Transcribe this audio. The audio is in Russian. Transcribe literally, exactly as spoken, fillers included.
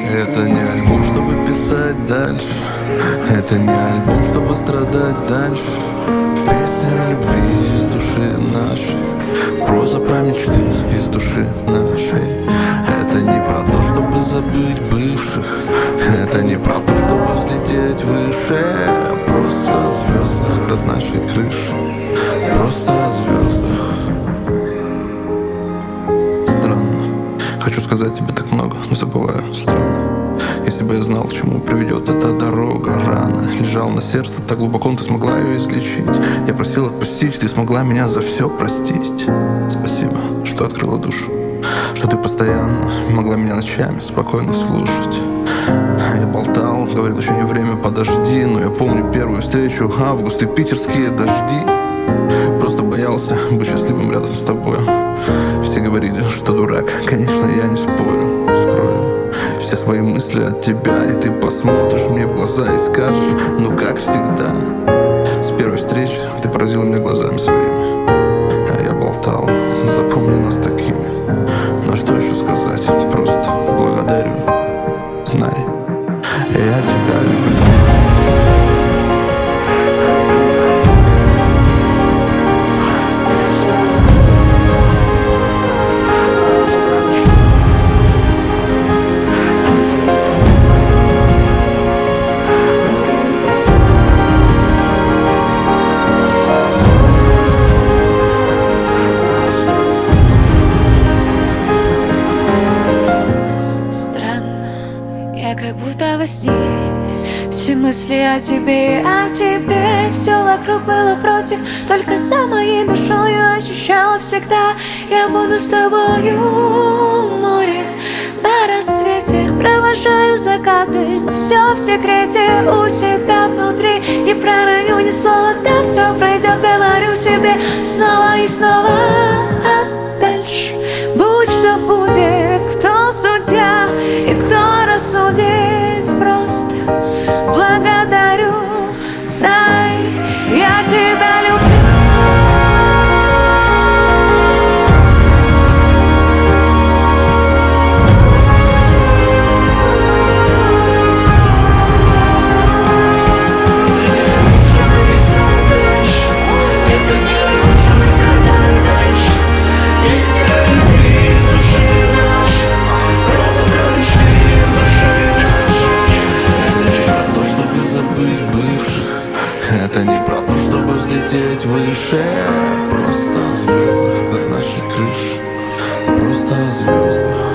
Это не альбом, чтобы писать дальше. Это не альбом, чтобы страдать дальше. Песня о любви из души нашей, проза про мечты из души нашей. Это не про то, чтобы забыть бывших. Это не про то, чтобы взлететь выше. Просто о звездах над нашей крышей. Просто о звездах. Странно, хочу сказать тебе так много, но забываю. Странно. Если бы я знал, к чему приведет эта дорога, рана лежал на сердце так глубоко, ты смогла ее излечить. Я просил отпустить, ты смогла меня за все простить. Спасибо, что открыла душу, что ты постоянно могла меня ночами спокойно слушать. Я болтал, говорил, еще не время, подожди. Но я помню первую встречу, август и питерские дожди. Просто боялся быть счастливым рядом с тобой. Все говорили, что дурак, конечно, я не спорю. Скрою все свои мысли от тебя, и ты посмотришь мне в глаза и скажешь: ну как всегда. С первой встречи ты поразила меня глазами своими, а я болтал, запомни нас такими. Но что еще сказать, просто благодарю. Знай, я тебя люблю. Я как будто во сне. Все мысли о тебе, о тебе. Все вокруг было против, только за моей душою ощущала всегда: я буду с тобою в море на рассвете. Провожаю закаты, но все в секрете у себя внутри. Не пророню ни слова, да все пройдет, говорю себе снова и снова. А дальше будь что будет, кто судья и кто рассудит. Просто благодарю, знай, я тебя люблю. Это не про то, чтобы взлететь выше. Просто о звездах над нашей крышей. Просто о звездах.